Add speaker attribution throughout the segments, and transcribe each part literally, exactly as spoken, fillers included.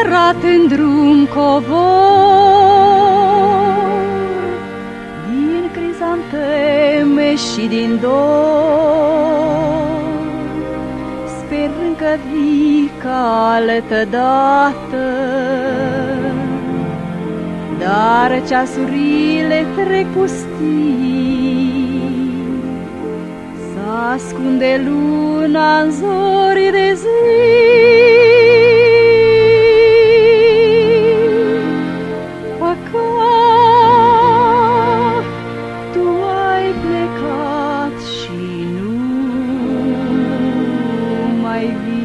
Speaker 1: zburat în drum covor, din crizanteme și din dor, sperând că vii ca altădată. Dar ceasurile trec pustii, s-ascunde luna în zori de zi. Păcat, tu ai plecat și nu mai vii.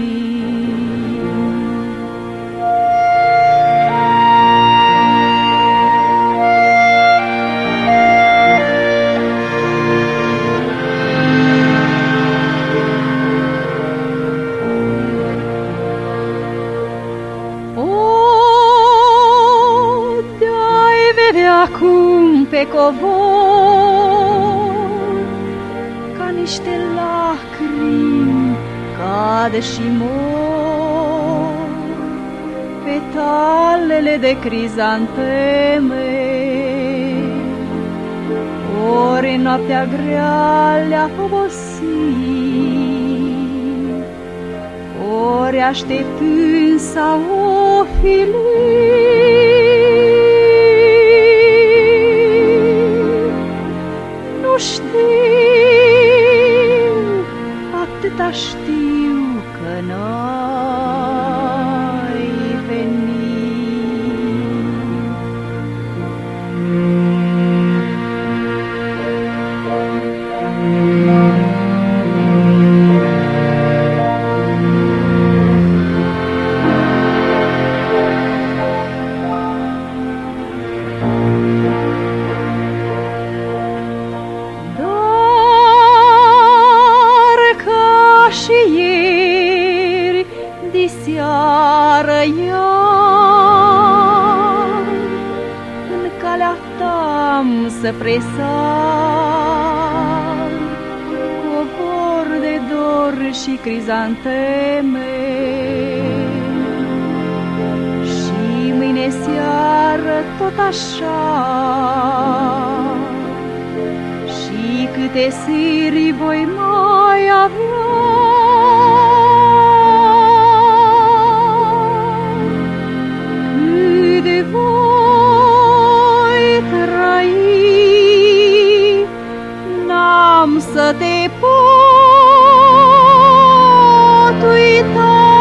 Speaker 1: Acum pe covor, ca niște lacrimi cade și mor petalele de crizanteme. Ori noaptea grea le-a obosit, ori așteptând s-a ofilit. Nu știu, atâta știu că n-ai venit. Și ieri, diseară iar, în calea ta-am să presar covor de dor și crizanteme. Și mâine seară tot așa, și câte siri voi mai avea. Cât de voi trăi, n-am să te pot uita.